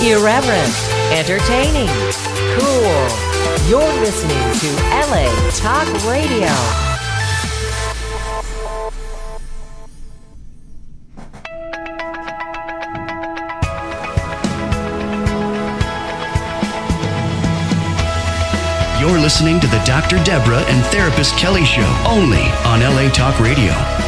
Irreverent, entertaining, cool. You're listening to LA Talk Radio. You're listening to the Dr. Deborah and Therapist Kelly Show, only on LA Talk Radio.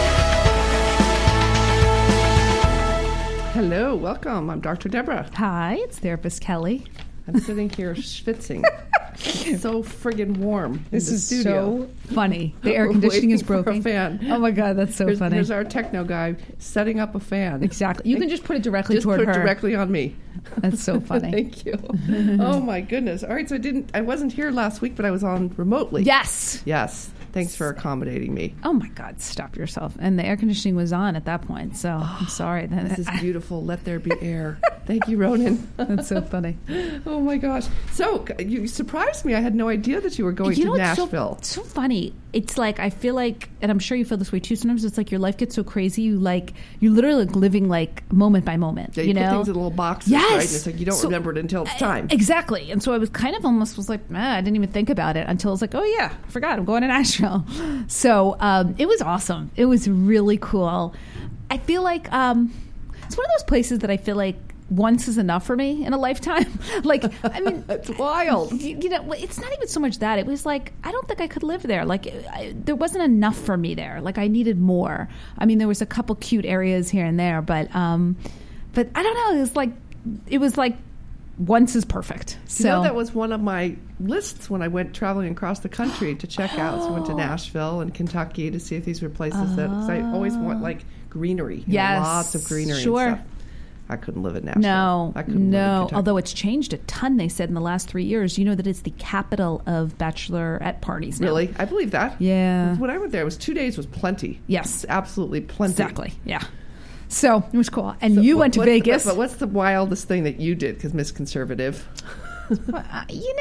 Hello, welcome. I'm Dr. Deborah. Hi, it's Therapist Kelly. I'm sitting here schwitzing. It's so friggin' warm This in the is studio. so funny. The air We're conditioning is waiting for broken. a fan. Oh my God, that's so funny. Here's our techno guy setting up a fan. Exactly. You can just put it directly Just toward put her. it directly on me. That's so funny. Thank you. Oh my goodness. All right, so I wasn't here last week, but I was on remotely. Yes. Yes. Thanks for accommodating me. Oh my God, stop yourself. And the air conditioning was on at that point, so I'm sorry. This is beautiful. Let there be air. Thank you, Ronan. That's so funny. Oh my gosh. So you surprised me. I had no idea that you were going to Nashville. It's so funny. It's like, I feel like, and I'm sure you feel this way too, sometimes it's like your life gets so crazy, you're literally living like moment by moment. Yeah, you put know? things in little boxes, yes. right? And it's like you don't remember it until it's time. Exactly. And so I was kind of almost was like, I didn't even think about it until I was like, oh yeah, I forgot, I'm going to Nashville. So it was awesome. It was really cool. I feel like it's one of those places that I feel like once is enough for me in a lifetime. Like, I mean, it's wild. You know, it's not even so much that. It was like, I don't think I could live there. Like, there wasn't enough for me there. Like, I needed more. I mean, there was a couple cute areas here and there, but I don't know. It was like once is perfect. So you know, that was one of my lists when I went traveling across the country to check out. So I went to Nashville and Kentucky to see if these were places that, because I always want like greenery. Yes, lots of greenery. sure. And stuff. I couldn't live in Nashville. No, I couldn't live in Kentucky. Although it's changed a ton, they said, in the last 3 years. You know that it's the capital of bachelorette parties now. Really? I believe that. Yeah. When I went there, it was 2 days was plenty. Yes. It's absolutely plenty. Exactly, yeah. So it was cool. And you went to Vegas. But what's the wildest thing that you did? Because Miss Conservative. You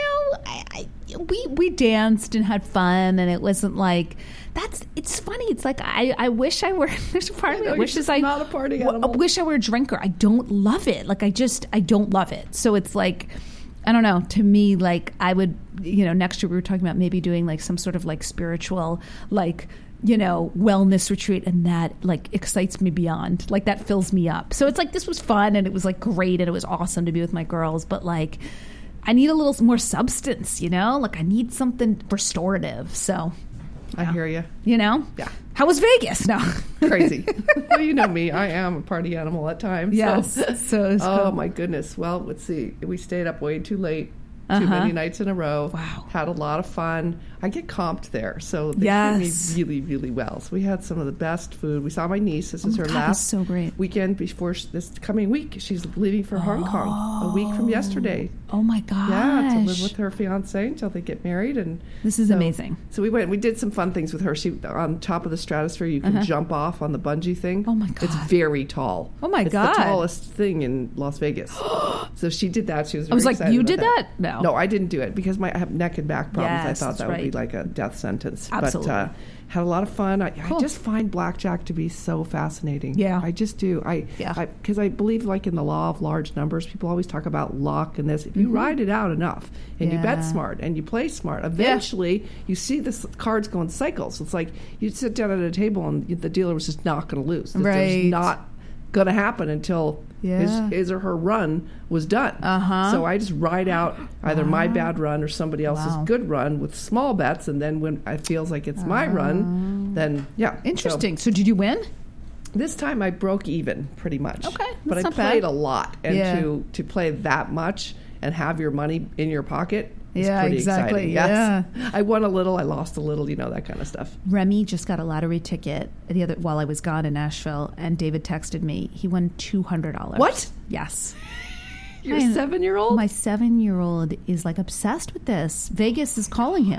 know, we danced and had fun, and it wasn't like it's funny. It's like I wish I were. There's a part of me that wishes I not a party animal. I wish I were a drinker. I don't love it. Like I don't love it. So it's like, I don't know. To me, like I would, next year we were talking about maybe doing like some sort of like spiritual, like, wellness retreat, and that like excites me beyond. Like that fills me up. So it's like this was fun, and it was like great, and it was awesome to be with my girls. But like, I need a little more substance, Like I need something restorative. So I hear you. Yeah. How was Vegas? No. Crazy. Well, you know me. I am a party animal at times. Yes. So oh, my goodness. Well, let's see. We stayed up way too late. Too many nights in a row. Wow. Had a lot of fun. I get comped there, so they treat me really, really well. So we had some of the best food. We saw my niece. This is her last so great. weekend before this coming week. She's leaving for Hong Kong a week from yesterday. Oh, my gosh. Yeah, to live with her fiancé until they get married. And this is amazing. So we went. We did some fun things with her. She on top of the stratosphere. You can jump off on the bungee thing. Oh my God! It's very tall. Oh my God! It's the tallest thing in Las Vegas. So she did that. She was. I was like, you did that? No, I didn't do it because I have neck and back problems. Yes, I thought that would be right. like a death sentence. Absolutely. But had a lot of fun. I just find blackjack to be so fascinating. Yeah, I just do. Because I believe like in the law of large numbers. People always talk about luck and this. If you ride it out enough and you bet smart and you play smart, eventually you see the cards go in cycles. It's like you sit down at a table and the dealer was just not going to lose. Right. There's not going to happen until his or her run was done. So I just ride out either my bad run or somebody else's good run with small bets, and then when it feels like it's my run, then Interesting. So did you win? This time I broke even pretty much. Okay, but I not played bad. a lot, and to play that much and have your money in your pocket is pretty exciting. Yes. I won a little, I lost a little, that kind of stuff. Remy just got a lottery ticket while I was gone in Nashville, and David texted me. He won $200. What? Yes. Your 7-year-old? My 7-year-old is like obsessed with this. Vegas is calling him.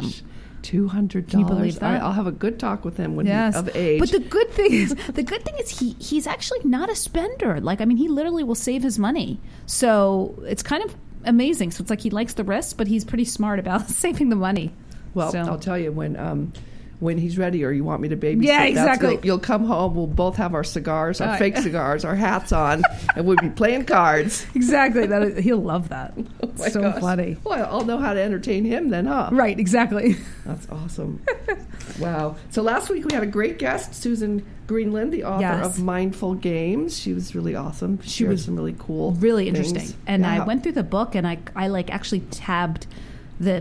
$200. Can you believe that? I'll have a good talk with him when he's of age. But the good thing is he's actually not a spender. Like, I mean, he literally will save his money. So it's kind of amazing. So it's like he likes the risk, but he's pretty smart about saving the money. Well, so. I'll tell you, when when he's ready, or you want me to babysit. Yeah, exactly. You'll come home. We'll both have our cigars, our fake cigars, our hats on, and we'll be playing cards. Exactly. He'll love that. Oh my so gosh. funny. Well, I'll know how to entertain him then, huh? Right, exactly. That's awesome. Wow. So last week we had a great guest, Susan Greenland, the author of Mindful Games. She was really awesome. She was some really cool, really things. Interesting. And I went through the book, and I like actually tabbed the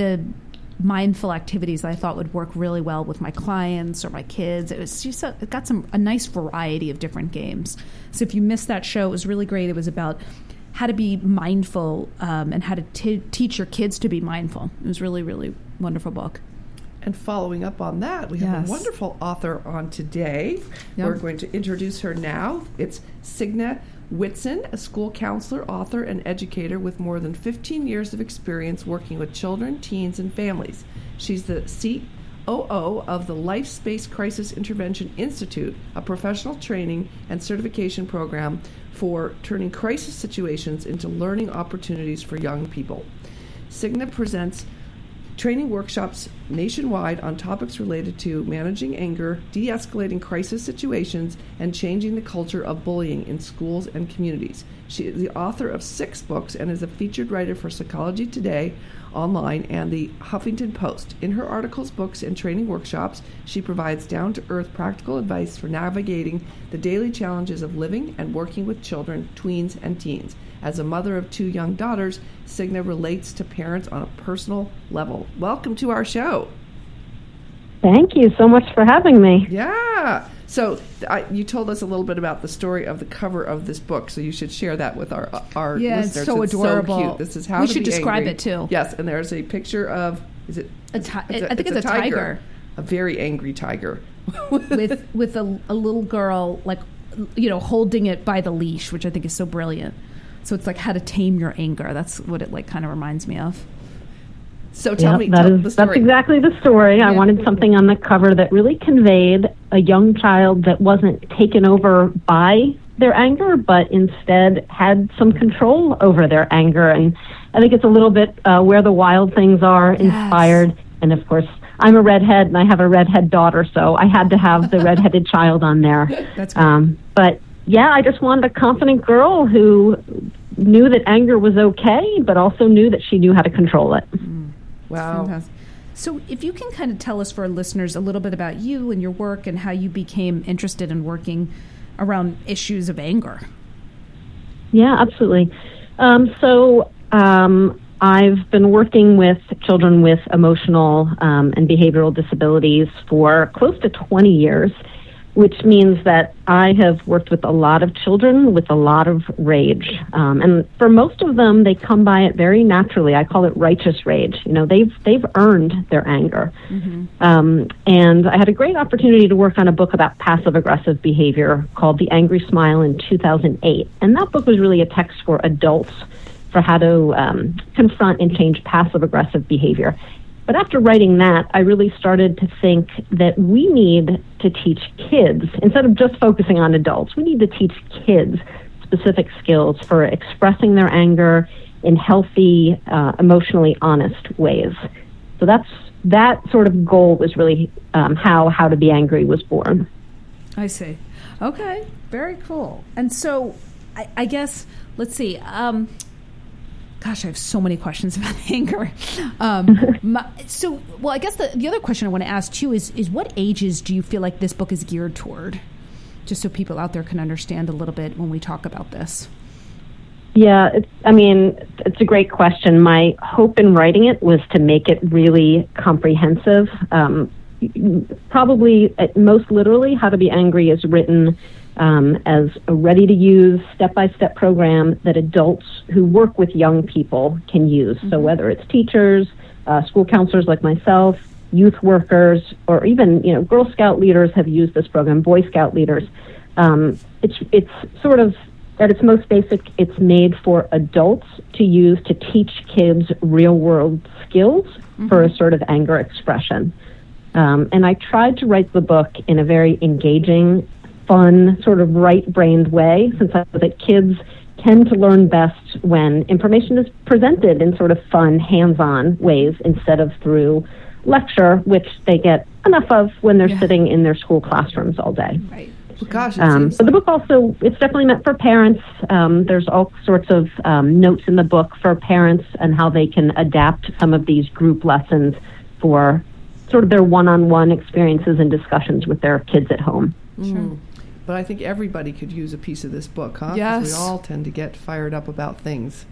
mindful activities that I thought would work really well with my clients or my kids. It got a nice variety of different games. So if you missed that show, it was really great. It was about how to be mindful and how to teach your kids to be mindful. It was really, really wonderful book. And following up on that, we have a wonderful author on today. Yep. We're going to introduce her now. It's Signe Whitson, a school counselor, author, and educator with more than 15 years of experience working with children, teens, and families. She's the COO of the Life Space Crisis Intervention Institute, a professional training and certification program for turning crisis situations into learning opportunities for young people. Signe presents training workshops nationwide on topics related to managing anger, de-escalating crisis situations, and changing the culture of bullying in schools and communities. She is the author of 6 books and is a featured writer for Psychology Today online and the Huffington Post. In her articles, books, and training workshops, she provides down-to-earth practical advice for navigating the daily challenges of living and working with children, tweens, and teens. As a mother of 2 young daughters, Signe relates to parents on a personal level. Welcome to our show. Thank you so much for having me. Yeah. So you told us a little bit about the story of the cover of this book, so you should share that with our listeners. It's so adorable. So cute. This is how we to should be describe angry. it too. Yes, and there's a picture of I think it's a tiger. A very angry tiger with a little girl, like, holding it by the leash, which I think is so brilliant. So it's like how to tame your anger. That's what it kind of reminds me of. So tell me the story. That's exactly the story. Yeah. I wanted something on the cover that really conveyed a young child that wasn't taken over by their anger, but instead had some control over their anger. And I think it's a little bit where the wild things are inspired. Yes. And of course, I'm a redhead, and I have a redhead daughter, so I had to have the redheaded child on there. That's great. But yeah, I just wanted a confident girl who knew that anger was okay, but also knew that she knew how to control it. Wow. Fantastic. So if you can kind of tell us, for our listeners, a little bit about you and your work and how you became interested in working around issues of anger. Yeah, absolutely. I've been working with children with emotional and behavioral disabilities for close to 20 years, which means that I have worked with a lot of children with a lot of rage. And for most of them, they come by it very naturally. I call it righteous rage. They've earned their anger. Mm-hmm. And I had a great opportunity to work on a book about passive-aggressive behavior called The Angry Smile in 2008. And that book was really a text for adults for how to confront and change passive-aggressive behavior. But after writing that, I really started to think that we need to teach kids, instead of just focusing on adults, we need to teach kids specific skills for expressing their anger in healthy, emotionally honest ways. So that sort of goal was really how to be angry was born. I see. Okay, very cool. And so I guess, let's see, gosh, I have so many questions about anger. I guess the other question I want to ask too is what ages do you feel like this book is geared toward? Just so people out there can understand a little bit when we talk about this. Yeah, it's a great question. My hope in writing it was to make it really comprehensive. Probably, most literally, How to Be Angry is written as a ready-to-use, step-by-step program that adults who work with young people can use. Mm-hmm. So whether it's teachers, school counselors like myself, youth workers, or even Girl Scout leaders have used this program, Boy Scout leaders. It's sort of, at its most basic, it's made for adults to use to teach kids real-world skills mm-hmm. for assertive anger expression. And I tried to write the book in a very engaging, fun, sort of right-brained way, since I know that kids tend to learn best when information is presented in sort of fun, hands-on ways instead of through lecture, which they get enough of when they're sitting in their school classrooms all day. Right. Well, gosh, But the book also, it's definitely meant for parents. There's all sorts of notes in the book for parents and how they can adapt some of these group lessons for sort of their one-on-one experiences and discussions with their kids at home. Sure. But I think everybody could use a piece of this book, huh? 'Cause Yes. we all tend to get fired up about things.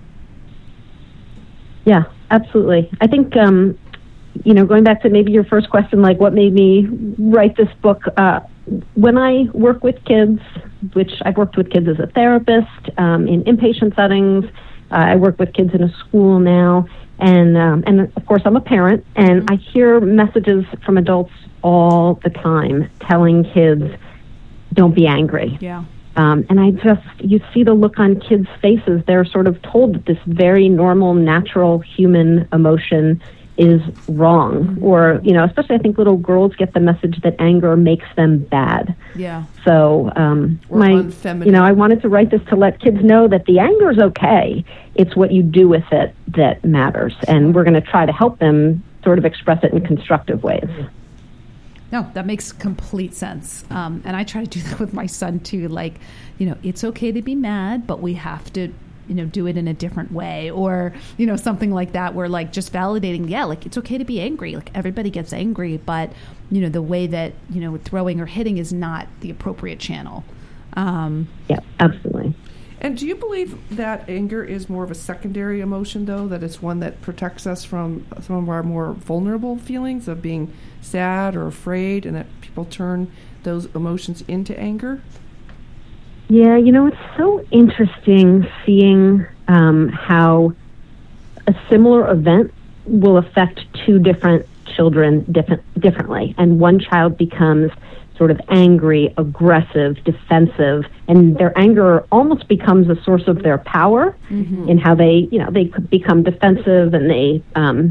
Yeah, absolutely. I think, going back to maybe your first question, like what made me write this book, when I work with kids, which I've worked with kids as a therapist in inpatient settings, I work with kids in a school now, and of course I'm a parent, and I hear messages from adults all the time telling kids, don't be angry. Yeah. And you see the look on kids' faces. They're sort of told that this very normal, natural human emotion is wrong. Or, especially I think little girls get the message that anger makes them bad. Yeah. So, unfeminine. I wanted to write this to let kids know that the anger is okay. It's what you do with it that matters. And we're going to try to help them sort of express it in constructive ways. No, that makes complete sense. And I try to do that with my son too. Like, it's okay to be mad, but we have to, do it in a different way, or, something like that, where like just validating, like it's okay to be angry. Like everybody gets angry, but, the way that, throwing or hitting is not the appropriate channel. Yeah, absolutely. And do you believe that anger is more of a secondary emotion, though, that it's one that protects us from some of our more vulnerable feelings of being sad or afraid, and that people turn those emotions into anger? Yeah, it's so interesting seeing how a similar event will affect two different children differently. And one child becomes sort of angry, aggressive, defensive, and their anger almost becomes a source of their power in how they could become defensive, and they,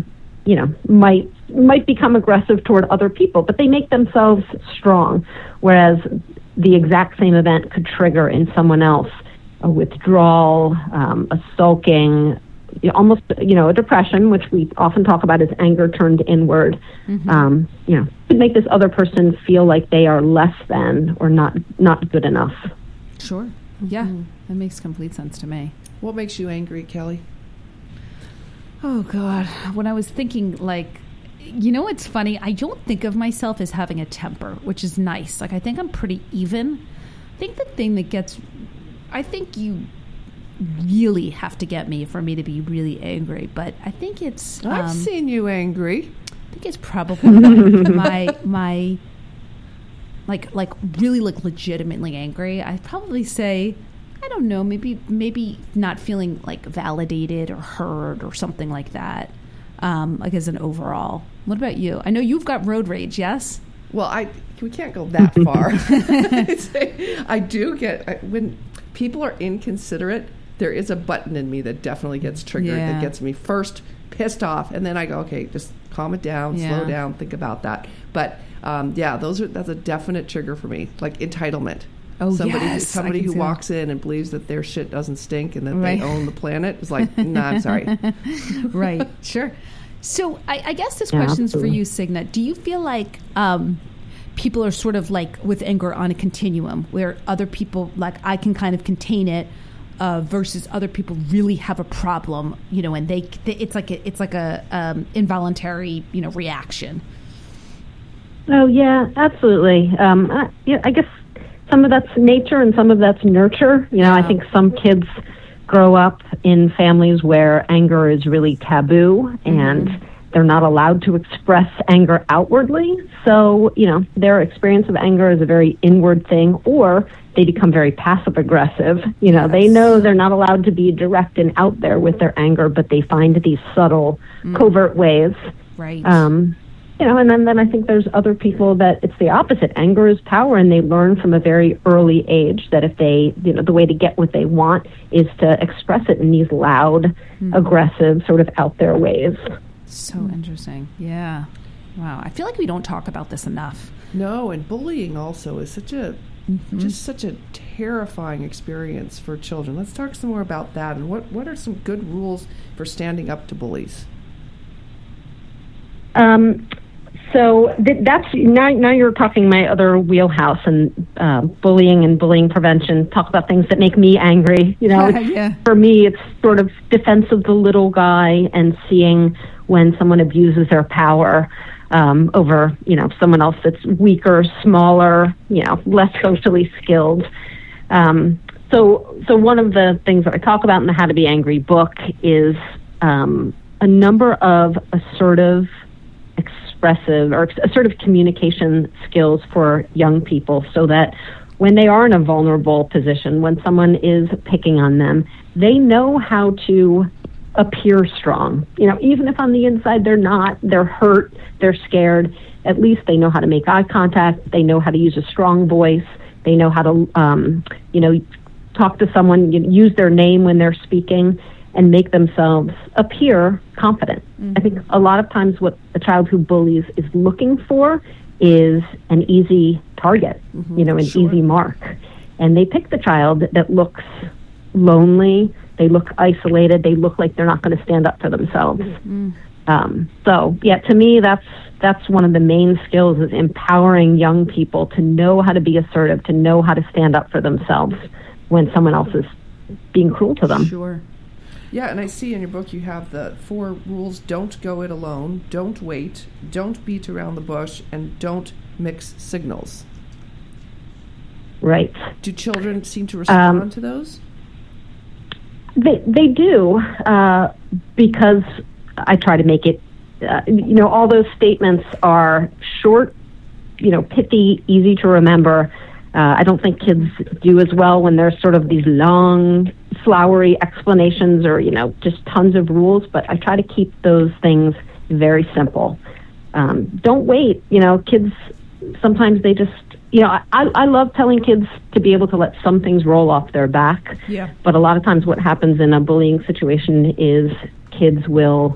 might become aggressive toward other people, but they make themselves strong. Whereas the exact same event could trigger in someone else a withdrawal, a sulking, almost, a depression, which we often talk about as anger turned inward. Could make this other person feel like they are less than or not good enough. Sure. Yeah, that makes complete sense to me. What makes you angry, Kelly? Oh, God. When I was thinking, like, it's funny. I don't think of myself as having a temper, which is nice. Like, I think I'm pretty even. I think the thing that I think you really have to get me for me to be really angry, but I think it's... I've seen you angry. I think it's probably my like really like legitimately angry. I'd probably say, I don't know, maybe not feeling like validated or heard or something like that. Like as an overall. What about you? I know you've got road rage, yes? Well, we can't go that far. I do get, when people are inconsiderate, there is a button in me that definitely gets triggered, that gets me first pissed off, and then I go, okay, just calm it down, slow down, think about that. But that's a definite trigger for me, like entitlement. Oh, somebody who walks in and believes that their shit doesn't stink and that they own the planet is like, no, I'm sorry. Right, sure. So I guess this question's for you, Signa. Do you feel like people are sort of like with anger on a continuum where other people, like I can kind of contain it, versus other people really have a problem, and it's like a involuntary, reaction? Oh yeah, absolutely. I guess some of that's nature and some of that's nurture. I think some kids grow up in families where anger is really taboo and they're not allowed to express anger outwardly. So, their experience of anger is a very inward thing, or they become very passive aggressive. They know they're not allowed to be direct and out there with their anger, but they find these subtle, covert ways. Right. And then I think there's other people that it's the opposite. Anger is power, and they learn from a very early age that if they, the way to get what they want is to express it in these loud, aggressive, sort of out there ways. So interesting. Yeah. Wow. I feel like we don't talk about this enough. No, and bullying also is such a terrifying experience for children. Let's talk some more about that, and what are some good rules for standing up to bullies? So that's now you're talking my other wheelhouse, and bullying and bullying prevention. Talk about things that make me angry. Yeah. For me, it's sort of defense of the little guy and seeing when someone abuses their power over someone else that's weaker, smaller, less socially skilled. So one of the things that I talk about in the How to Be Angry book is a number of assertive, expressive, or assertive communication skills for young people, so that when they are in a vulnerable position, when someone is picking on them, they know how to appear strong. Even if on the inside they're hurt, they're scared, at least they know how to make eye contact, they know how to use a strong voice, they know how to, talk to someone, use their name when they're speaking, and make themselves appear confident. Mm-hmm. I think a lot of times what a child who bullies is looking for is an easy target, an easy mark. And they pick the child that looks lonely, they look isolated, they look like they're not going to stand up for themselves. Mm-hmm. To me, that's one of the main skills, is empowering young people to know how to be assertive, to know how to stand up for themselves when someone else is being cruel to them. Sure. Yeah, and I see in your book you have the 4 rules: don't go it alone, don't wait, don't beat around the bush, and don't mix signals. Right. Do children seem to respond to those? They do, because I try to make it, all those statements are short, pithy, easy to remember. I don't think kids do as well when there's sort of these long, flowery explanations or, just tons of rules, but I try to keep those things very simple. Don't wait. Kids, sometimes they just, I love telling kids to be able to let some things roll off their back. Yeah. But a lot of times what happens in a bullying situation is kids will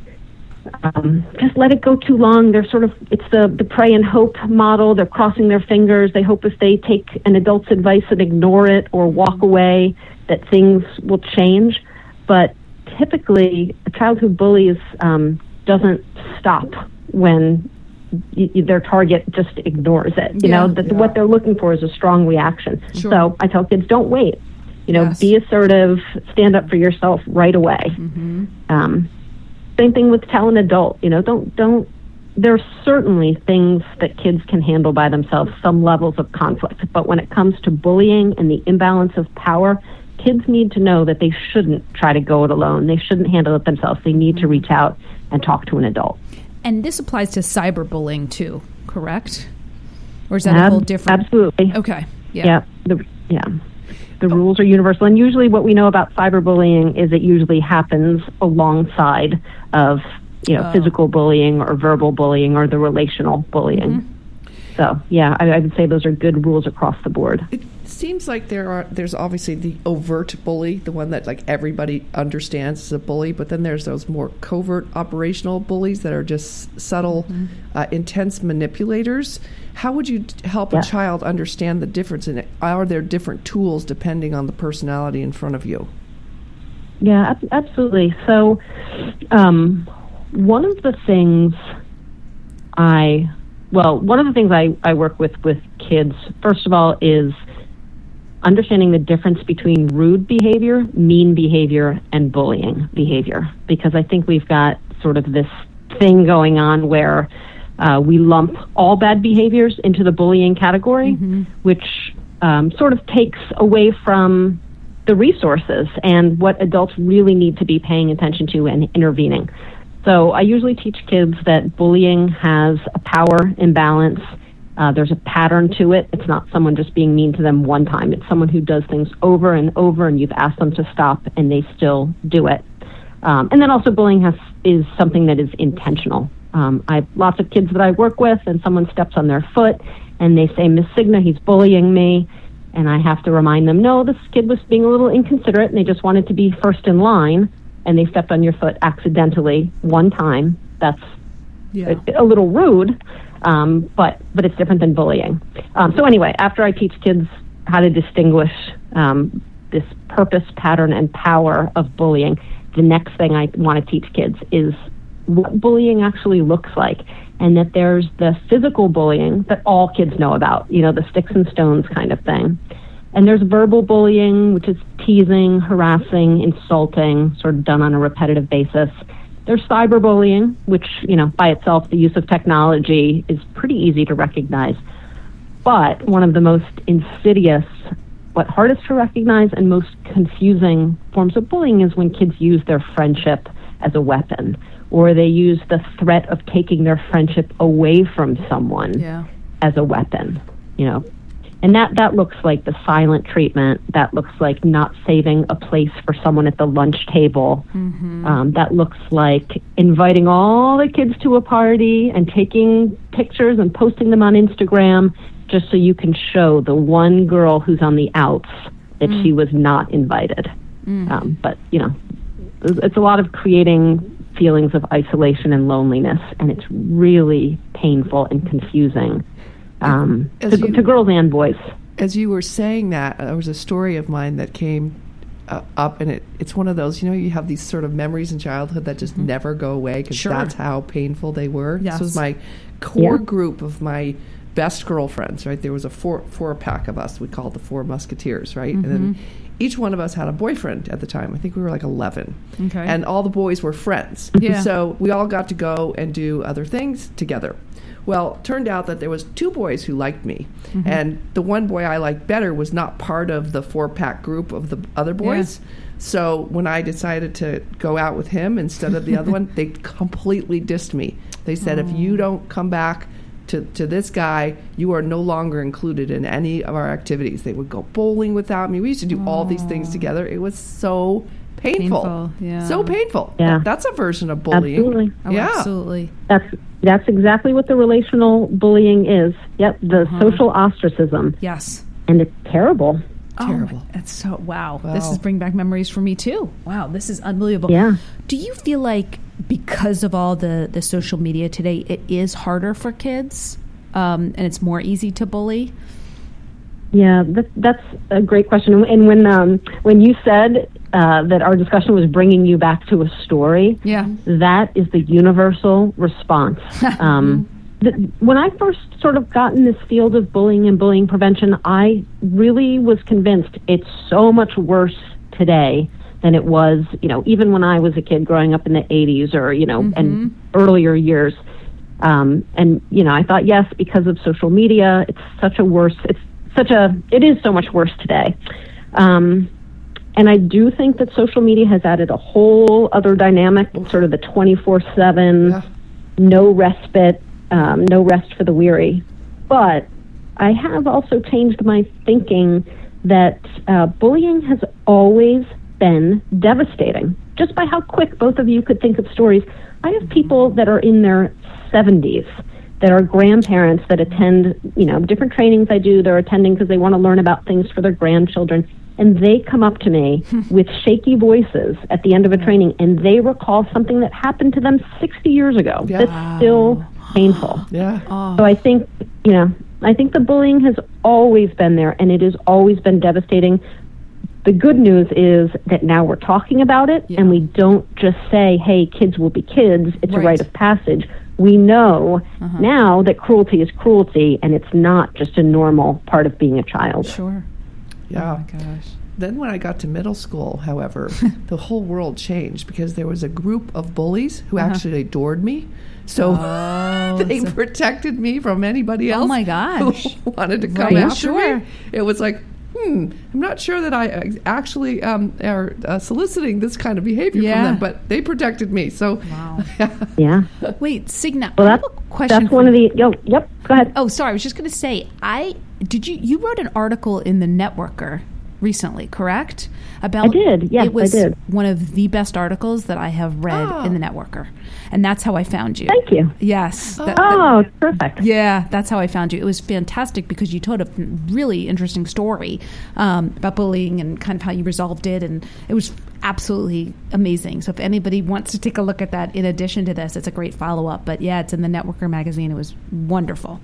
just let it go too long. They're sort of, it's the pray and hope model. They're crossing their fingers. They hope if they take an adult's advice and ignore it or walk away, that things will change. But typically, a child who bullies doesn't stop when their target just ignores it. What they're looking for is a strong reaction. Sure. So I tell kids, don't wait. Yes. Be assertive, stand up for yourself right away. Mm-hmm. Same thing with tell an adult. Don't. There are certainly things that kids can handle by themselves, some levels of conflict. But when it comes to bullying and the imbalance of power, kids need to know that they shouldn't try to go it alone. They shouldn't handle it themselves. They need to reach out and talk to an adult. And this applies to cyberbullying too, correct? Or is that a whole different? Absolutely. Okay. Yeah. The rules are universal, and usually what we know about cyberbullying is it usually happens alongside of physical bullying or verbal bullying or the relational bullying. Mm-hmm. So I would say those are good rules across the board. It seems like there's obviously the overt bully, the one that like everybody understands is a bully, but then there's those more covert operational bullies that are just subtle, intense manipulators. How would you help a child understand the difference in it? Are there different tools depending on the personality in front of you? Yeah, absolutely. So one of the things I work with kids, first of all, is understanding the difference between rude behavior, mean behavior, and bullying behavior. Because I think we've got sort of this thing going on where we lump all bad behaviors into the bullying category, which sort of takes away from the resources and what adults really need to be paying attention to and intervening. So I usually teach kids that bullying has a power imbalance. There's a pattern to it. It's not someone just being mean to them one time. It's someone who does things over and over, and you've asked them to stop, and they still do it. And then also bullying is something that is intentional. I have lots of kids that I work with, and someone steps on their foot, and they say, "Miss Signa, he's bullying me." And I have to remind them, no, this kid was being a little inconsiderate, and they just wanted to be first in line, and they stepped on your foot accidentally one time. That's a little rude, but it's different than bullying. So anyway, after I teach kids how to distinguish this purpose, pattern, and power of bullying, the next thing I want to teach kids is what bullying actually looks like and that there's the physical bullying that all kids know about, the sticks and stones kind of thing. And there's verbal bullying, which is teasing, harassing, insulting, sort of done on a repetitive basis. There's cyberbullying, which, by itself, the use of technology is pretty easy to recognize. But one of the most insidious, hardest to recognize and most confusing forms of bullying is when kids use their friendship as a weapon, or they use the threat of taking their friendship away from someone as a weapon, And that looks like the silent treatment. That looks like not saving a place for someone at the lunch table. That looks like inviting all the kids to a party and taking pictures and posting them on Instagram just so you can show the one girl who's on the outs that she was not invited. But, it's a lot of creating feelings of isolation and loneliness, and it's really painful and confusing. To girls and boys. As you were saying that, there was a story of mine that came up, and it's one of those, you have these sort of memories in childhood that just never go away because that's how painful they were. Yes. This was my core group of my best girlfriends, right? There was a four pack of us. We called the Four Musketeers, right? And then each one of us had a boyfriend at the time. I think we were like 11. Okay. And all the boys were friends. Yeah. So we all got to go and do other things together. Well, turned out that there was 2 boys who liked me, and the one boy I liked better was not part of the 4-pack group of the other boys. Yeah. So when I decided to go out with him instead of the other one, they completely dissed me. They said, if you don't come back to this guy, you are no longer included in any of our activities. They would go bowling without me. We used to do all these things together. It was so painful. Yeah. So painful. Yeah. That's a version of bullying. Absolutely. Oh, yeah. Absolutely. That's exactly what the relational bullying is. Yep, the social ostracism. Yes. And it's terrible. Terrible. Oh, that's so wow. This is bringing back memories for me too. Wow, this is unbelievable. Yeah. Do you feel like because of all the social media today, it is harder for kids, and it's more easy to bully? Yeah, that's a great question. And when you said that our discussion was bringing you back to a story, that is the universal response. When I first sort of got in this field of bullying and bullying prevention, I really was convinced it's so much worse today than it was, even when I was a kid growing up in the 80s or, and earlier years. I thought, yes, because of social media, it is so much worse today. And I do think that social media has added a whole other dynamic, sort of the 24/7, no respite, no rest for the weary. But I have also changed my thinking that bullying has always been devastating. Just by how quick both of you could think of stories. I have people that are in their 70s that are grandparents that attend, different trainings I do. They're attending because they want to learn about things for their grandchildren. And they come up to me with shaky voices at the end of a training, and they recall something that happened to them 60 years ago. Yeah. That's still painful. Yeah. So I think the bullying has always been there, and it has always been devastating. The good news is that now we're talking about it, and we don't just say, hey, kids will be kids. It's a rite of passage. We know now that cruelty is cruelty, and it's not just a normal part of being a child. Sure. Yeah. Oh my gosh. Then when I got to middle school, however, the whole world changed because there was a group of bullies who actually adored me. So they protected me from anybody else. Oh my gosh. Who wanted to come after me. It was like, I'm not sure that I actually are soliciting this kind of behavior from them, but they protected me. So, Yeah. Wait, Signa, Well, I have a question. that's one of the. Yep. Go ahead. Oh, sorry. I was just going to say, you wrote an article in the Networker recently, correct? I did. Yes, it was I did. one of the best articles that I have read in the Networker, and that's how I found you. Thank you. Yes. Perfect. Yeah, that's how I found you. It was fantastic because you told a really interesting story about bullying and kind of how you resolved it, and it was absolutely amazing. So if anybody wants to take a look at that in addition to this, it's a great follow-up. But yeah, it's in the Networker magazine. It was wonderful.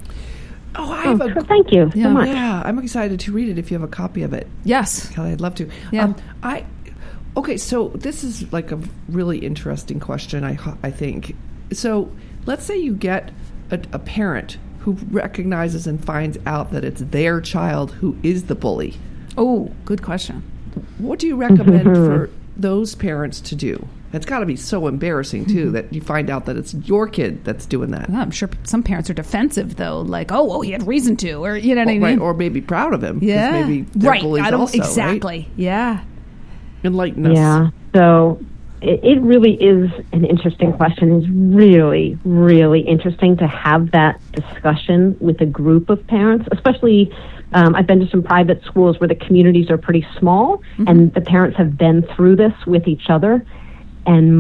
Thank you so much. Yeah, I'm excited to read it if you have a copy of it. Yes. Kelly, I'd love to. Yeah. Okay, so this is like a really interesting question, I think. So let's say you get a parent who recognizes and finds out that it's their child who is the bully? Oh, good question. What do you recommend for those parents to do? It's got to be so embarrassing, too, that you find out that it's your kid that's doing that. Well, I'm sure some parents are defensive, though. Like, oh, he had reason to, or you know what I mean? Right, or maybe proud of him. Yeah. Maybe they're right. bullies I don't also, exactly. Right? Yeah. Enlighten us. Yeah. So it really is an interesting question. It's really, really interesting to have that discussion with a group of parents, especially I've been to some private schools where the communities are pretty small and the parents have been through this with each other. And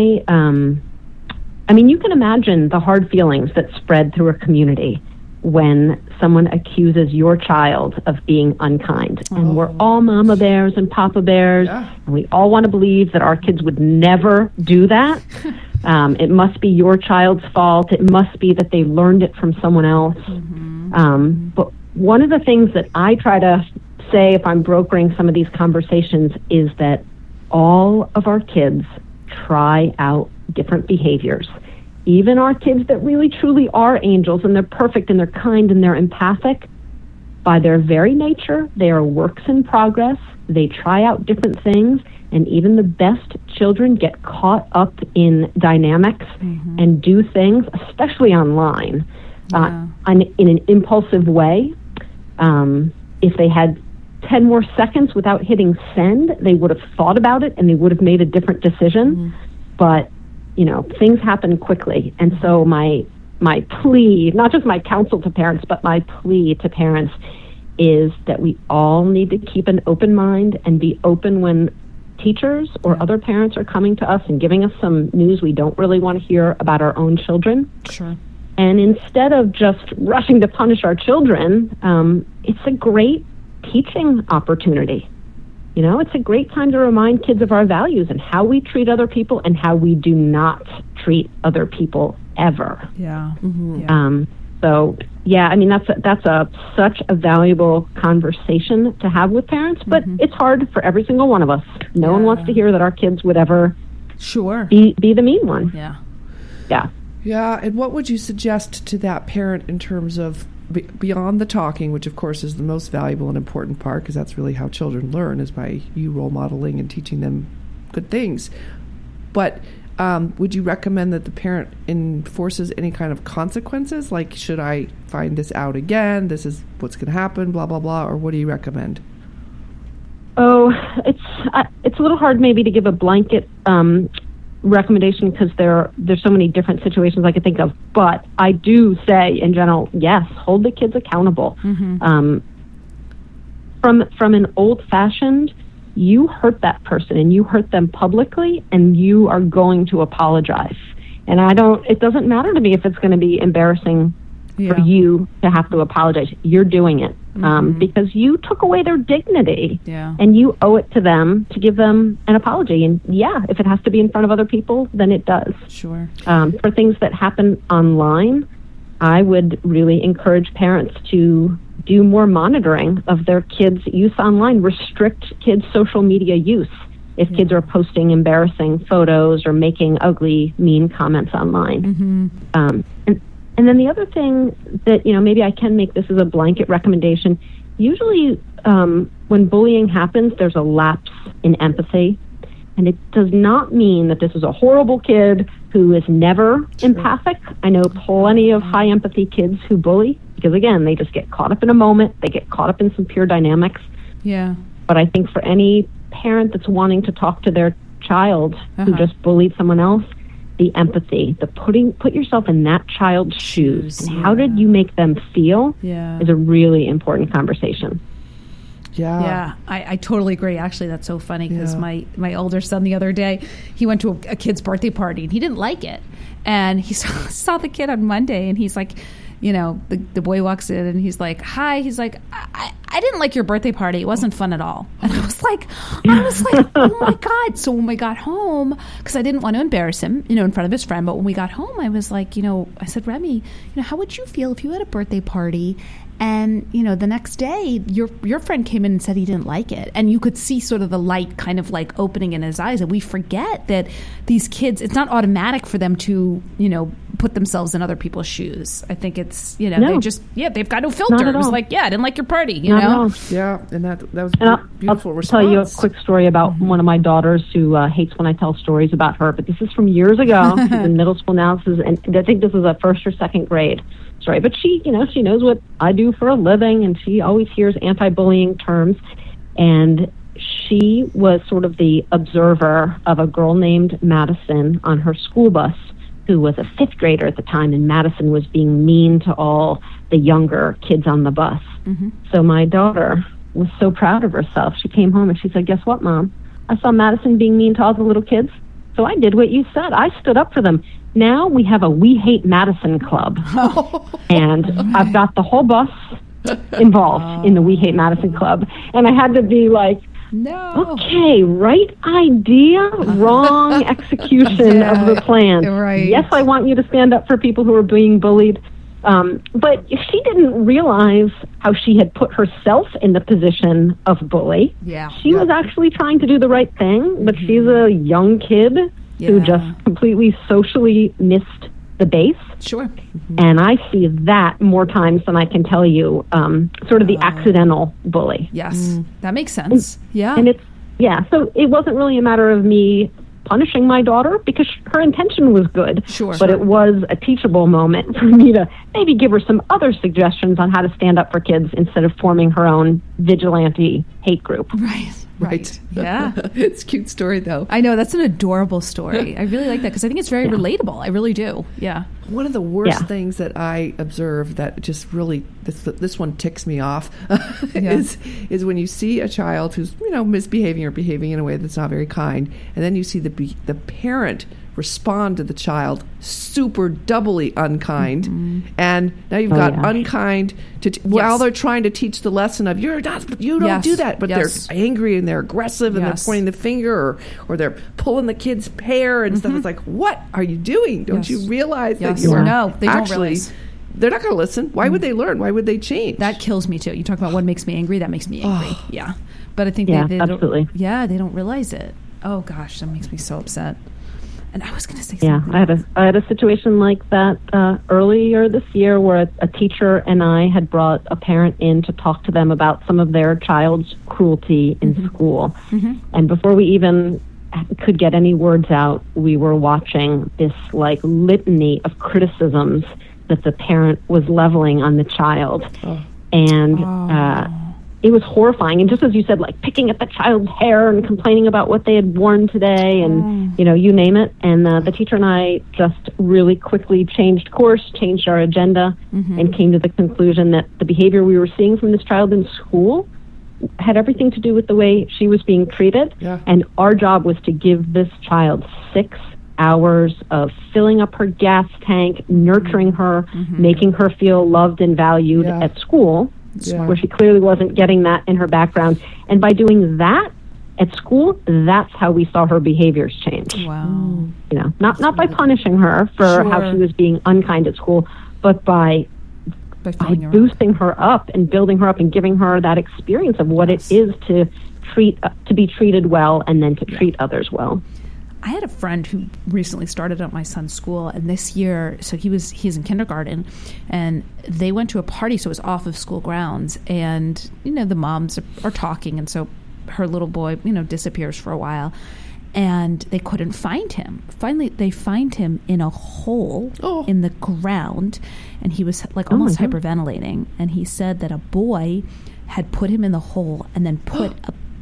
you can imagine the hard feelings that spread through a community when someone accuses your child of being unkind. And we're all mama bears and papa bears, and we all want to believe that our kids would never do that. It must be your child's fault. It must be that they learned it from someone else. But one of the things that I try to say if I'm brokering some of these conversations is that all of our kids try out different behaviors. Even our kids that really truly are angels and they're perfect and they're kind and they're empathic, by their very nature, they are works in progress. They try out different things, and even the best children get caught up in dynamics and do things, especially online, in an impulsive way. If they had 10 more seconds without hitting send, they would have thought about it and they would have made a different decision. But things happen quickly. And so my plea, not just my counsel to parents, but my plea to parents is that we all need to keep an open mind and be open when teachers or other parents are coming to us and giving us some news we don't really want to hear about our own children. Sure. And instead of just rushing to punish our children, it's a great teaching opportunity. It's a great time to remind kids of our values and how we treat other people and how we do not treat other people ever. Yeah. That's such a valuable conversation to have with parents, but it's hard for every single one of us. No one wants to hear that our kids would ever be the mean one. Yeah. And what would you suggest to that parent in terms of beyond the talking, which of course is the most valuable and important part, because that's really how children learn, is by you role modeling and teaching them good things. But would you recommend that the parent enforces any kind of consequences? Like, should I find this out again? This is what's going to happen, blah, blah, blah. Or what do you recommend? Oh, it's a little hard maybe to give a blanket recommendation because there's so many different situations I could think of. But I do say in general, yes, hold the kids accountable. From an old-fashioned, you hurt that person and you hurt them publicly and you are going to apologize. And it doesn't matter to me if it's going to be embarrassing for you to have to apologize. You're doing it because you took away their dignity and you owe it to them to give them an apology. And if it has to be in front of other people, then it does. Sure. For things that happen online, I would really encourage parents to do more monitoring of their kids' use online, restrict kids' social media use if kids are posting embarrassing photos or making ugly, mean comments online. And then the other thing that, maybe I can make this as a blanket recommendation, usually when bullying happens, there's a lapse in empathy. And it does not mean that this is a horrible kid who is never empathic. I know plenty of high empathy kids who bully because, again, they just get caught up in a moment. They get caught up in some pure dynamics. Yeah. But I think for any parent that's wanting to talk to their child who just bullied someone else, the empathy, put yourself in that child's shoes. And how did you make them feel is a really important conversation. Yeah, I totally agree. Actually, that's so funny because my older son the other day, he went to a kid's birthday party and he didn't like it. And he saw the kid on Monday and he's like, the boy walks in and he's like, hi. He's like, I didn't like your birthday party. It wasn't fun at all. And I was like, oh my God. So when we got home, because I didn't want to embarrass him, in front of his friend. But when we got home, I was like, I said, Remy, how would you feel if you had a birthday party and, the next day your friend came in and said he didn't like it. And you could see sort of the light kind of like opening in his eyes. And we forget that these kids, it's not automatic for them to, put themselves in other people's shoes. I think it's, No. they just, they've got no filter. It was like, I didn't like your party, you Not at know? all. Yeah, and that was beautiful I'll response. tell you a quick story about one of my daughters who hates when I tell stories about her, but this is from years ago. She's in middle school now, and I think this is a first or second grade story. But she knows what I do for a living, and she always hears anti-bullying terms. And she was sort of the observer of a girl named Madison on her school bus, who was a fifth grader at the time, and Madison was being mean to all the younger kids on the bus. Mm-hmm. So my daughter was so proud of herself. She came home and she said, "Guess what, Mom? I saw Madison being mean to all the little kids, so I did what you said. I stood up for them. Now we have a We Hate Madison club." And I've got the whole bus involved in the We Hate Madison club. And I had to be like, No. okay, right idea, wrong execution of the plan. Right. Yes, I want you to stand up for people who are being bullied. But she didn't realize how she had put herself in the position of bully. Yeah. She was actually trying to do the right thing, but she's a young kid who just completely socially missed the base. Sure. And I see that more times than I can tell you, sort of the accidental bully. Yes. That makes sense. Yeah. And so it wasn't really a matter of me punishing my daughter because her intention was good. Sure. But it was a teachable moment for me to maybe give her some other suggestions on how to stand up for kids instead of forming her own vigilante hate group. Right. Yeah. It's a cute story, though. I know. That's an adorable story. I really like that because I think it's very relatable. I really do. Yeah. One of the worst things that I observe that just really this one ticks me off is when you see a child who's misbehaving or behaving in a way that's not very kind, and then you see the parent respond to the child super doubly unkind, and now you've got unkind while they're trying to teach the lesson of you don't do that, but they're angry and they're aggressive and they're pointing the finger or they're pulling the kid's hair and stuff. It's like, what are you doing? Don't you realize that you are they don't actually realize. They're not going to listen. Why would they learn? Why would they change? That kills me too. You talk about what makes me angry. That makes me angry. Yeah. But I think they absolutely. they don't realize it. Oh gosh, that makes me so upset. And I was going to say something. Yeah, I had a situation like that earlier this year where a teacher and I had brought a parent in to talk to them about some of their child's cruelty in school. And before we even could get any words out, we were watching this litany of criticisms that the parent was leveling on the child. And it was horrifying. And just as you said, picking at the child's hair and complaining about what they had worn today and, you name it. And the teacher and I just really quickly changed course, changed our agenda, and came to the conclusion that the behavior we were seeing from this child in school had everything to do with the way she was being treated. Yeah. And our job was to give this child 6 hours of filling up her gas tank, nurturing her, making her feel loved and valued at school. Where she clearly wasn't getting that in her background. And by doing that at school, that's how we saw her behaviors change. Wow. Not by punishing her for how she was being unkind at school, but by boosting her up and building her up and giving her that experience of what it is to be treated well and then to treat others well. I had a friend who recently started at my son's school, and this year, so he's in kindergarten, and they went to a party, so it was off of school grounds, and the moms are talking, and so her little boy disappears for a while, and they couldn't find him. Finally, they find him in a hole in the ground, and he was almost hyperventilating, and he said that a boy had put him in the hole and then put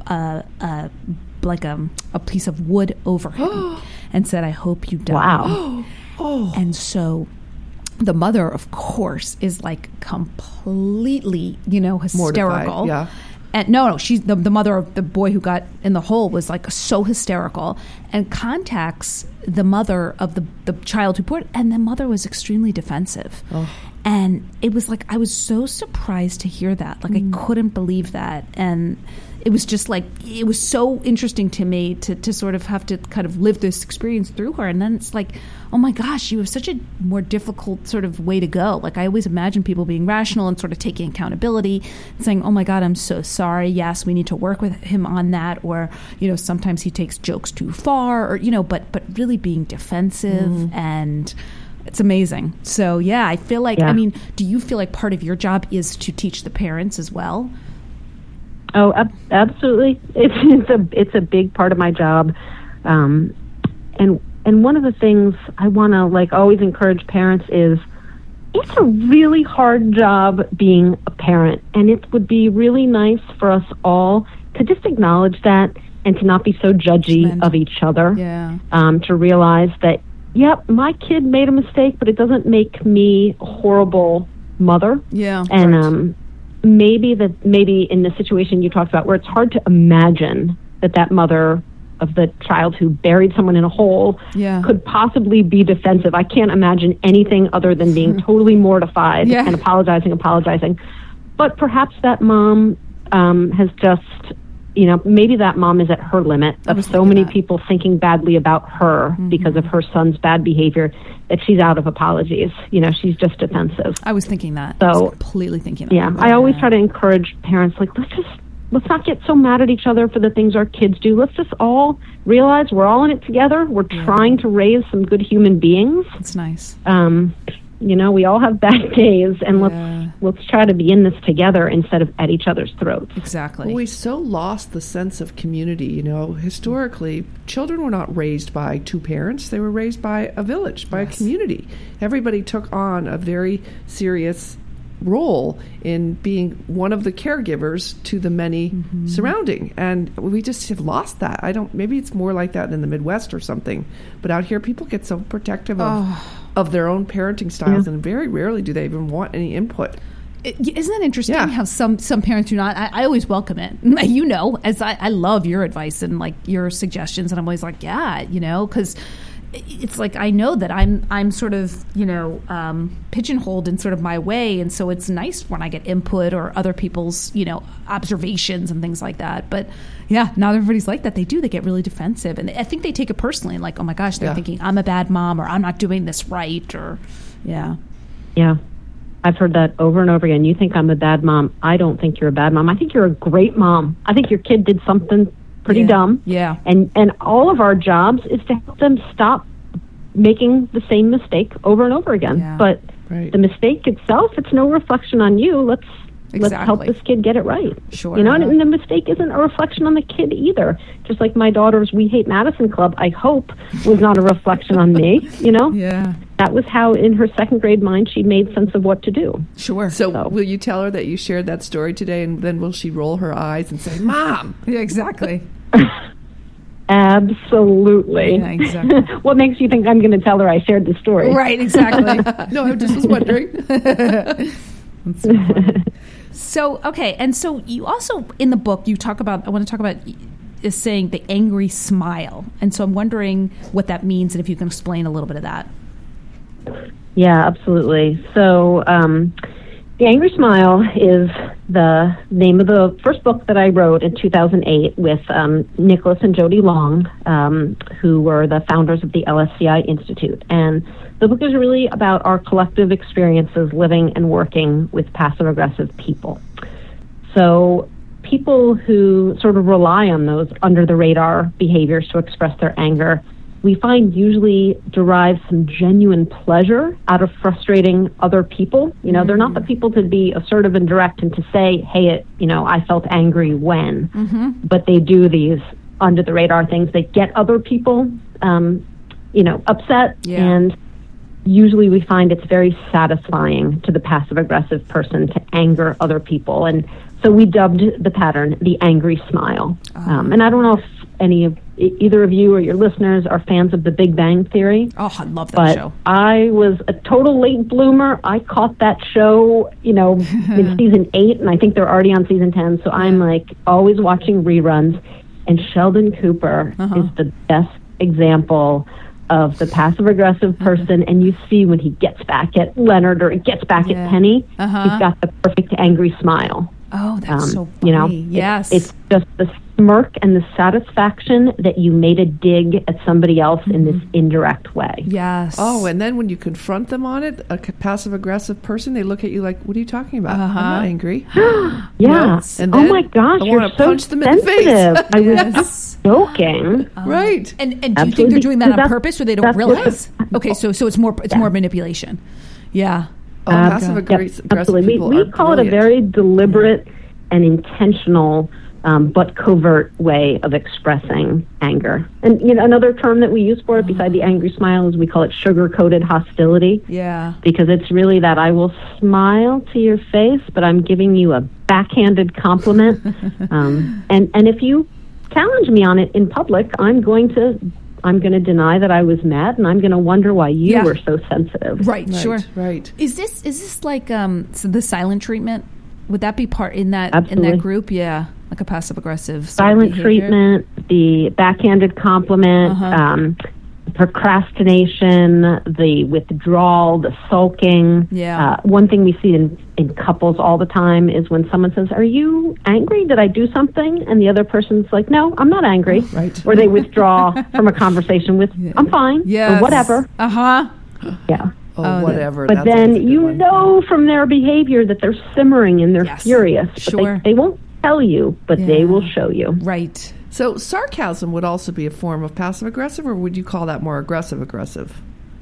a piece of wood over him and said, "I hope you die." Wow. And so the mother, of course, is completely, hysterical. Mortified, yeah. And no, she's the mother of the boy who got in the hole was so hysterical and contacts the mother of the child who put it, and the mother was extremely defensive. And it was I was so surprised to hear that. I couldn't believe that. And it was just it was so interesting to me to sort of have to kind of live this experience through her. And then it's oh my gosh, you have such a more difficult sort of way to go. I always imagine people being rational and sort of taking accountability and saying, oh my God, I'm so sorry. Yes, we need to work with him on that. Or, sometimes he takes jokes too far or, but really being defensive and It's amazing. So, yeah, I feel like, I mean, do you feel like part of your job is to teach the parents as well? Oh, absolutely. It's a big part of my job. And one of the things I want to like always encourage parents is it's a really hard job being a parent, and it would be really nice for us all to just acknowledge that and to not be so judgy of each other. Yeah. To realize that, yep, my kid made a mistake, but it doesn't make me a horrible mother. Yeah. And maybe in the situation you talked about where it's hard to imagine that mother of the child who buried someone in a hole could possibly be defensive. I can't imagine anything other than being totally mortified and apologizing. But perhaps that mom has just, maybe that mom is at her limit of so many people thinking badly about her because of her son's bad behavior that she's out of apologies. She's just defensive. I was thinking that. So, I was completely thinking that. Yeah, I always try to encourage parents, like, let's not get so mad at each other for the things our kids do. Let's just all realize we're all in it together. We're trying to raise some good human beings. That's nice. We all have bad days, and let's try to be in this together instead of at each other's throats. Exactly. Well, we so lost the sense of community. Historically, children were not raised by two parents. They were raised by a village, by a community. Everybody took on a very serious role in being one of the caregivers to the many surrounding, and we just have lost that. Maybe it's more like that in the Midwest or something, but out here people get so protective of their own parenting styles, and very rarely do they even want any input. Isn't that interesting how some parents do not? I always welcome it. As I love your advice and like your suggestions, and I'm always like, because it's like I know that I'm sort of pigeonholed in sort of my way, and so it's nice when I get input or other people's observations and things like that. But not everybody's like that. They get really defensive, and I think they take it personally, like, oh my gosh, they're thinking I'm a bad mom or I'm not doing this right, or I've heard that over and over again. You think I'm a bad mom. I don't think you're a bad mom. I think you're a great mom. I think your kid did something pretty dumb. Yeah. And all of our jobs is to help them stop making the same mistake over and over again. Yeah. But the mistake itself, it's no reflection on you. Let's help this kid get it right. Sure. And the mistake isn't a reflection on the kid either. Just like my daughter's We Hate Madison Club, I hope, was not a reflection on me, Yeah. That was how, in her second grade mind, she made sense of what to do. Sure. So will you tell her that you shared that story today, and then will she roll her eyes and say, Mom? Yeah, exactly. Absolutely. Yeah, exactly. What makes you think I'm going to tell her I shared the story? Right, exactly. No, I just was wondering. That's so funny. So, okay, and so you also, in the book, I want to talk about is saying the angry smile. And so I'm wondering what that means and if you can explain a little bit of that. Yeah, absolutely. So The Angry Smile is the name of the first book that I wrote in 2008 with Nicholas and Jody Long, who were the founders of the LSCI Institute. And the book is really about our collective experiences living and working with passive-aggressive people. So people who sort of rely on those under-the-radar behaviors to express their anger, we find usually derive some genuine pleasure out of frustrating other people. You know, they're not the people to be assertive and direct and to say, hey, I felt angry when. But they do these under-the-radar things that get other people, upset. Yeah. And usually we find it's very satisfying to the passive-aggressive person to anger other people. And so we dubbed the pattern the Angry Smile. And I don't know if either of you or your listeners are fans of The Big Bang Theory. Oh, I love that show. I was a total late bloomer. I caught that show, in season 8, and I think they're already on season 10. So I'm like always watching reruns. And Sheldon Cooper is the best example of the passive-aggressive person, and you see when he gets back at Leonard or he gets back at Penny, he's got the perfect angry smile. Oh, that's so funny. You know, yes. It's just the smirk and the satisfaction that you made a dig at somebody else in this indirect way. Yes. Oh, and then when you confront them on it, a passive-aggressive person, they look at you like, what are you talking about? I'm not angry. Yeah. And Oh then my gosh, I you're wanna so punch them in the face. sensitive. I was Yes. just joking. Right. And do you think Absolutely. they're doing that on That's- purpose, or they don't that's realize? what- Okay, so it's more manipulation. Yeah. Oh, passive-aggressive Absolutely. people We are call it a brilliant. very deliberate and intentional but covert way of expressing anger. And another term that we use for it beside the angry smile is we call it sugar-coated hostility. Yeah. Because it's really that I will smile to your face, but I'm giving you a backhanded compliment. And if you challenge me on it in public, I'm going to deny that I was mad, and I'm going to wonder why you were so sensitive. Right. Sure. Right. Is this like so the silent treatment? Would that be part in that Absolutely. group? Yeah, like a passive aggressive Silent treatment, the backhanded compliment, procrastination, the withdrawal, the sulking. Yeah. One thing we see in couples all the time is when someone says, "Are you angry? Did I do something?" And the other person's like, "No, I'm not angry." Right. Or they withdraw from a conversation with, "I'm fine," Yes. or whatever. Yeah. Oh, whatever. But That's then always a good you one. know from their behavior that they're simmering and they're Yes. furious. But Sure. they won't tell you, but they will show you. Right. So sarcasm would also be a form of passive-aggressive, or would you call that more aggressive-aggressive?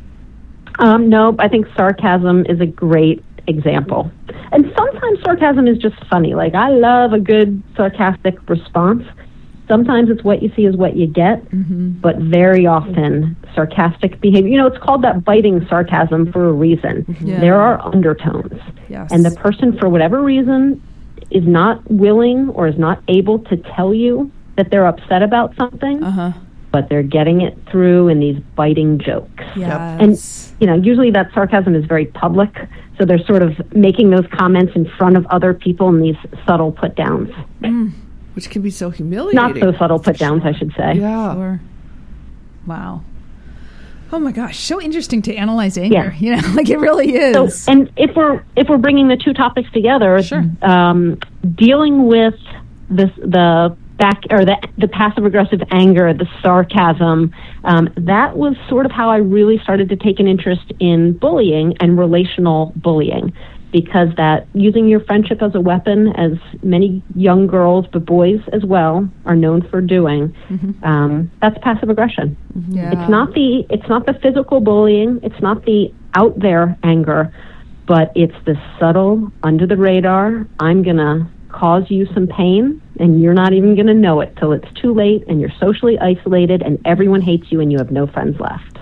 No, I think sarcasm is a great example. And sometimes sarcasm is just funny. Like, I love a good sarcastic response. Sometimes it's what you see is what you get, but very often sarcastic behavior. It's called that biting sarcasm for a reason. Yeah. There are undertones. Yes. And the person, for whatever reason, is not willing or is not able to tell you that they're upset about something, but they're getting it through in these biting jokes. Yes. And, usually that sarcasm is very public, so they're sort of making those comments in front of other people in these subtle put-downs. Which can be so humiliating. Not so subtle put-downs, I should say. Yeah. Sure. Wow. Oh my gosh, so interesting to analyze anger. Like it really is. So, and if we're bringing the two topics together, Sure. Dealing with the passive aggressive anger, the sarcasm, that was sort of how I really started to take an interest in bullying and relational bullying, because that using your friendship as a weapon, as many young girls but boys as well are known for doing, that's passive aggression. Yeah. It's not the physical bullying, it's not the out there anger, but it's the subtle, under the radar, I'm gonna cause you some pain and you're not even gonna know it till it's too late and you're socially isolated and everyone hates you and you have no friends left.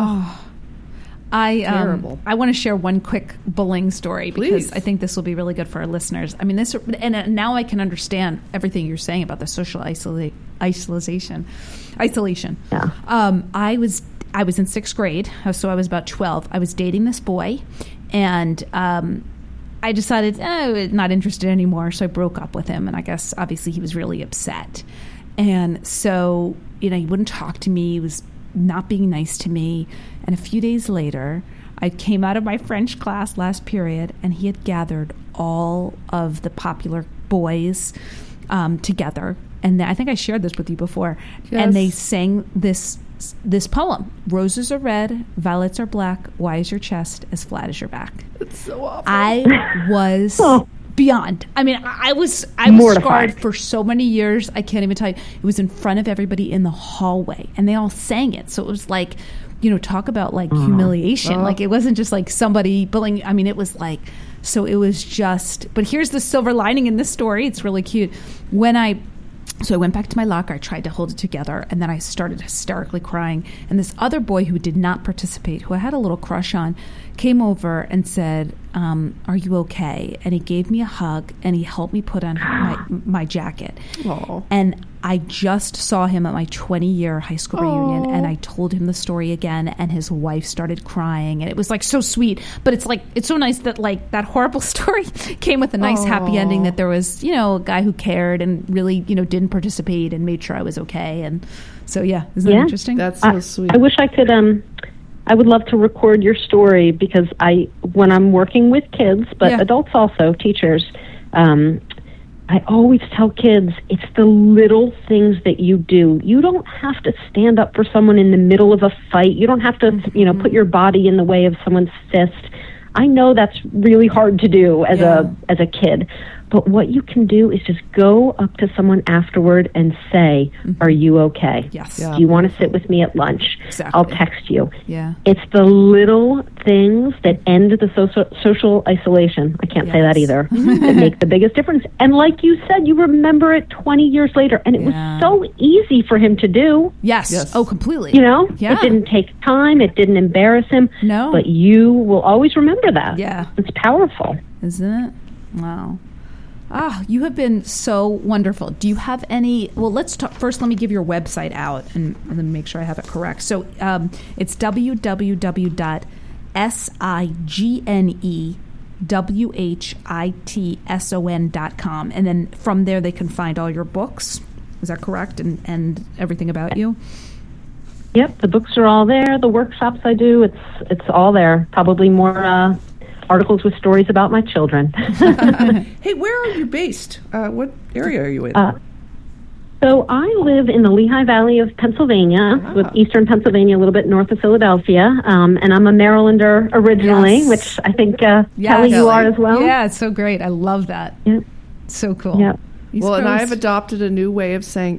Terrible. I want to share one quick bullying story because Please. I think this will be really good for our listeners. I mean, now I can understand everything you're saying about the social isolation. Yeah. I was in sixth grade, so I was about 12. I was dating this boy, and I decided not interested anymore, so I broke up with him. And I guess obviously he was really upset, and so he wouldn't talk to me. He was not being nice to me. And a few days later, I came out of my French class last period, and he had gathered all of the popular boys together. And I think I shared this with you before. Yes. And they sang this poem: "Roses are red, violets are black. Why is your chest as flat as your back?" It's so awful. I was beyond. I mean, I was Mortified. scarred for so many years. I can't even tell you. It was in front of everybody in the hallway, and they all sang it. So it was like, talk about like humiliation. Like it wasn't just like somebody bullying. I mean, it was like, so it was just. But here's the silver lining in this story. It's really cute. So I went back to my locker. I tried to hold it together, and then I started hysterically crying. And this other boy who did not participate, who I had a little crush on, came over and said, "Are you okay?" And he gave me a hug, and he helped me put on my jacket. Aw. And I just saw him at my 20-year high school reunion, and I told him the story again, and his wife started crying, and it was like so sweet. But it's like, it's so nice that like that horrible story came with a nice happy ending, that there was, a guy who cared and really, didn't participate and made sure I was okay. And so, isn't that interesting? That's so sweet. I wish I could. I would love to record your story, because when I'm working with kids, but adults also, teachers, I always tell kids, it's the little things that you do. You don't have to stand up for someone in the middle of a fight. You don't have to, put your body in the way of someone's fist. I know that's really hard to do as a kid. But what you can do is just go up to someone afterward and say, are you okay? Yes. Do you want to sit with me at lunch? Exactly. I'll text you. Yeah. It's the little things that end the social isolation. I can't say that either. That make the biggest difference. And like you said, you remember it 20 years later. And it was so easy for him to do. Yes. Oh, completely. Yeah. It didn't take time. It didn't embarrass him. No. But you will always remember that. Yeah. It's powerful. Isn't it? Wow. You have been so wonderful. Do you have any? Well, let's talk first. Let me give your website out and then make sure I have it correct. So it's www.signewhitson.com, and then from there they can find all your books. Is that correct? And everything about you. Yep, the books are all there. The workshops I do, it's all there. Probably more articles with stories about my children. Hey, where are you based? What area are you in? So I live in the Lehigh Valley of Pennsylvania, with eastern Pennsylvania, a little bit north of Philadelphia. And I'm a Marylander originally, which I think, Kelly, you are as well. Yeah, it's so great. I love that. Yep. So cool. Yep. Well, and I've adopted a new way of saying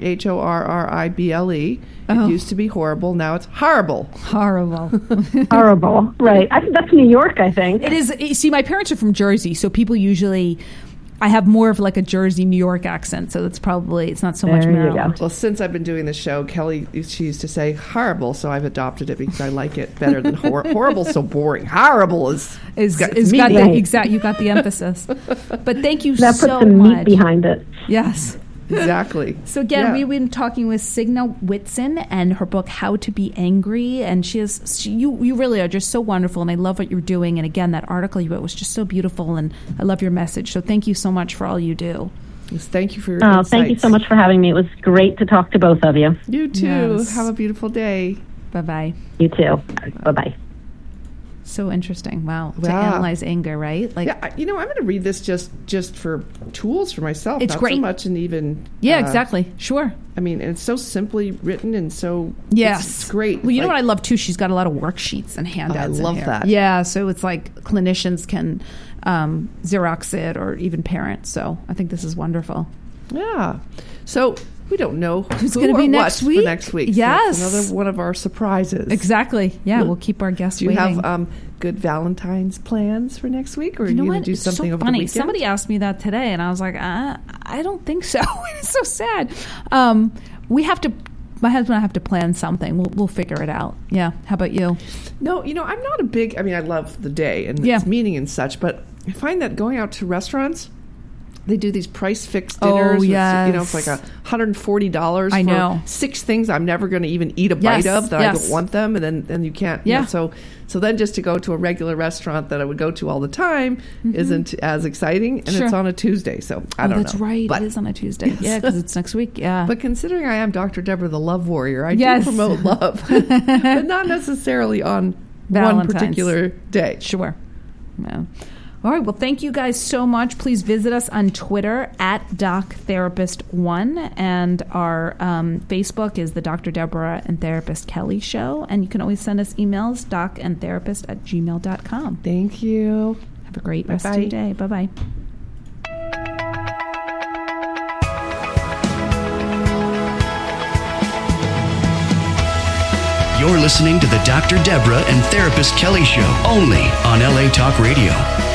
HORRIBLE. It used to be horrible. Now it's horrible. Horrible. Horrible. Right. That's New York, I think. It is. You see, my parents are from Jersey, so people usually... I have more of like a Jersey, New York accent, so it's not so much Maryland. Well, since I've been doing the show, Kelly, she used to say horrible, so I've adopted it because I like it better than horrible. So boring. Horrible is got the you got the emphasis. But thank you so much. That puts some meat behind it. Yes. Exactly. So again, we've been talking with Signe Whitson and her book How to Be Angry, and you really are just so wonderful, and I love what you're doing. And again, that article you wrote was just so beautiful, and I love your message. So thank you so much for all you do. Yes, thank you for your insights. Thank you so much for having me. It was great to talk to both of you. You too. Yes. Have a beautiful day. Bye-bye. You too. Bye-bye. So interesting. Wow. To analyze anger, right? Like, I'm going to read this just for tools for myself. It's not great. So much and even. Yeah, exactly. Sure. I mean, and it's so simply written and so. Yes. It's great. Well, you know what I love too? She's got a lot of worksheets and handouts. I love that. Yeah. So it's like clinicians can Xerox it or even parents. So I think this is wonderful. Yeah. So. We don't know who's going to be next week. For next week. Yes, so another one of our surprises. Exactly. Yeah, we'll keep our guests waiting. Do you have good Valentine's plans for next week, or are you going to do something over the weekend? Somebody asked me that today, and I was like, I don't think so. It's so sad. We have to. My husband and I have to plan something. We'll figure it out. Yeah. How about you? No, I'm not a big. I mean, I love the day and its meaning and such, but I find that going out to restaurants. They do these price fixed dinners. Oh, yes. It's like $140 I know. for 6 things I'm never going to even eat a bite of that I don't want them, and then you can't. Yeah. So then just to go to a regular restaurant that I would go to all the time isn't as exciting, and it's on a Tuesday. So I don't know. That's right. It is on a Tuesday. Yes. Yeah, because it's next week. Yeah. But considering I am Dr. Deborah, the love warrior, I do promote love, but not necessarily on one particular day. Sure. Yeah. All right. Well, thank you guys so much. Please visit us on Twitter at DocTherapist1, and our Facebook is the Dr. Deborah and Therapist Kelly Show. And you can always send us emails, docandtherapist@gmail.com. Thank you. Have a great rest of your day. Bye-bye. You're listening to the Dr. Deborah and Therapist Kelly Show, only on LA Talk Radio.